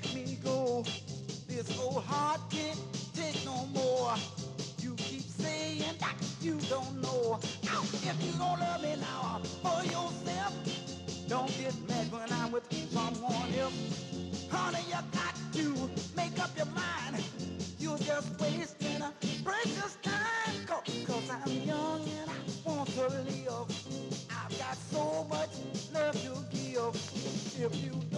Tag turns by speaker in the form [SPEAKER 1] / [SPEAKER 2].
[SPEAKER 1] let me go. This old heart can't take no more. You keep saying that you don't know. If you don't love me now for yourself, don't get mad when I'm with someone else. Honey, you got to make up your mind. You're just wasting a precious time. Cause I'm young and I want to live. I've got so much love to give. If you